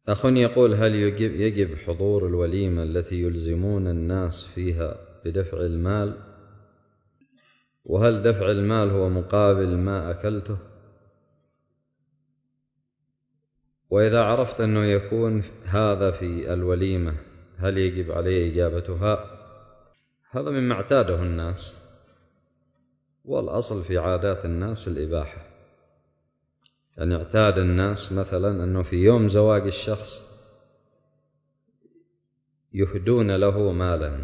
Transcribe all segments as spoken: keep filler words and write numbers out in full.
أخ يقول: هل يجب, يجب حضور الوليمة التي يلزمون الناس فيها بدفع المال؟ وهل دفع المال هو مقابل ما أكلته؟ وإذا عرفت أنه يكون هذا في الوليمة هل يجب عليه إجابتها؟ هذا مما اعتاده الناس، والأصل في عادات الناس الإباحة. يعني اعتاد الناس مثلا أنه في يوم زواج الشخص يهدون له مالا،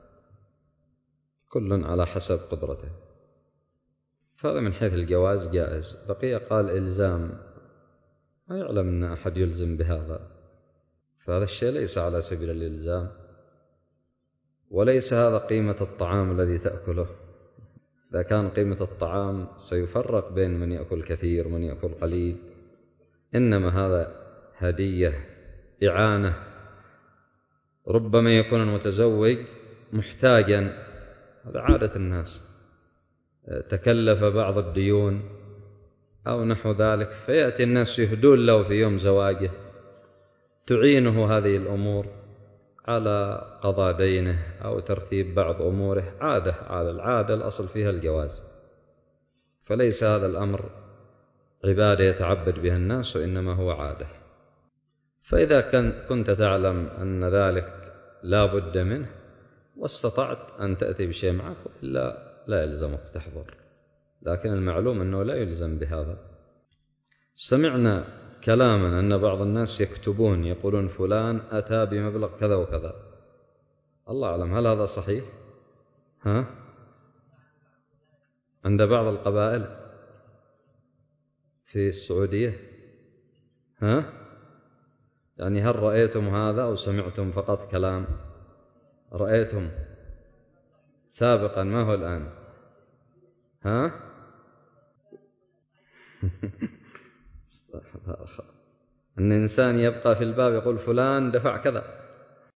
كل على حسب قدرته، فهذا من حيث الجواز جائز. بقية قال إلزام، ما يعلم أن أحد يلزم بهذا، فهذا الشيء ليس على سبيل الإلزام، وليس هذا قيمة الطعام الذي تأكله. إذا كان قيمة الطعام سيفرق بين من يأكل كثير ومن يأكل قليل، إنما هذا هدية، إعانة. ربما يكون المتزوج محتاجا، هذا عادة الناس، تكلف بعض الديون أو نحو ذلك، فيأتي الناس يهدون له في يوم زواجه، تعينه هذه الأمور على قضاء دينه أو ترتيب بعض أموره. عادة، على العادة الأصل فيها الجواز، فليس هذا الأمر عبادة يتعبد بها الناس، وإنما هو عادة. فإذا كنت تعلم أن ذلك لا بد منه واستطعت أن تأتي بشيء معك، إلا لا يلزمك تحضر، لكن المعلوم أنه لا يلزم بهذا. سمعنا كلاما أن بعض الناس يكتبون يقولون فلان أتى بمبلغ كذا وكذا، الله أعلم هل هذا صحيح؟ ها؟ عند بعض القبائل في السعودية، ها؟ يعني هل رأيتم هذا أو سمعتم فقط كلام؟ رأيتم سابقا، ما هو الآن؟ ها؟ أن إنسان يبقى في الباب يقول فلان دفع كذا،